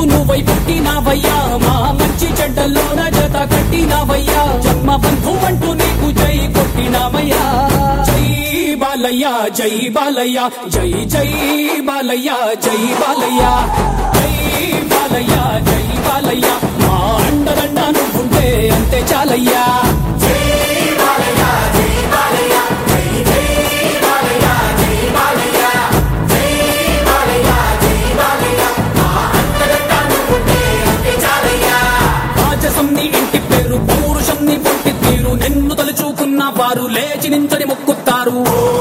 నువ్వై పుట్టినావయ్యా మా మంచి చెడ్డల్లోన జత కట్టినావయ్యా జన్మ బంధు అంటూ నీకు జై కొట్టినావయ్యా జై బాలయ్య జై బాలయ్య జై జై బాలయ్య జై బాలయ్య జై బాలయ్య జై బాలయ్య మా అండదండ నువ్వుంటే అంతే చాలయ్యా నిన్ను తలుచుకున్న వారు లేచి నించని మొక్కుతారు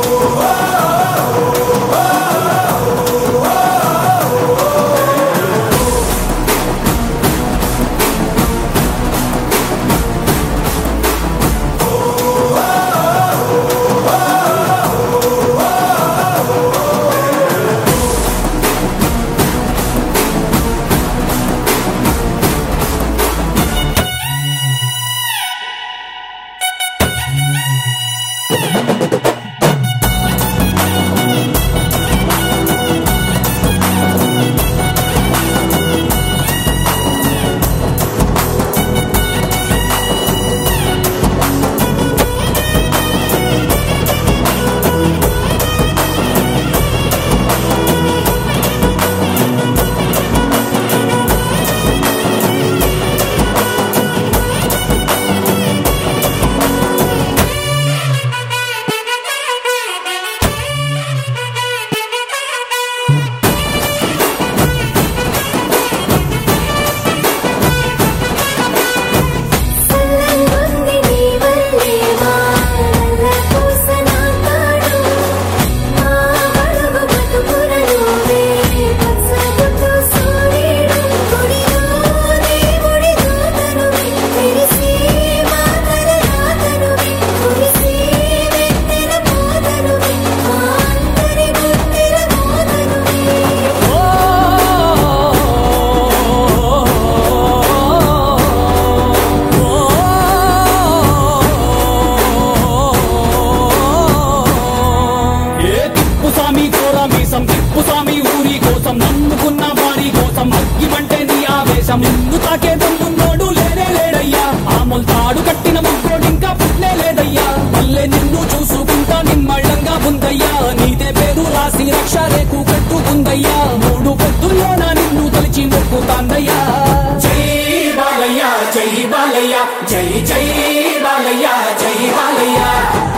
తిప్పుసామి ఊరి కోసం నమ్ముకున్న వారి కోసం అగ్గిమంటే నీ ఆవేశం నిన్ను తాకే దమ్మున్నోడు లేనే లేడయ్యా ఆముల్ తాడు కట్టిన ముగ్గోడు ఇంకా పుట్లే లేదయ్యా మళ్ళీ నిన్ను చూసుకుంటా నిమ్మళ్ళంగా ఉందయ్యా నీదే పేరు రాసి రక్ష రేకు కట్టుకుందయ్యా మూడు పొద్దుల్లోన నిన్ను తలిచి మొక్కుతాందయ్యా జై బాలయ్య జై బాలయ్య జై జై బాలయ్య జై బాలయ్య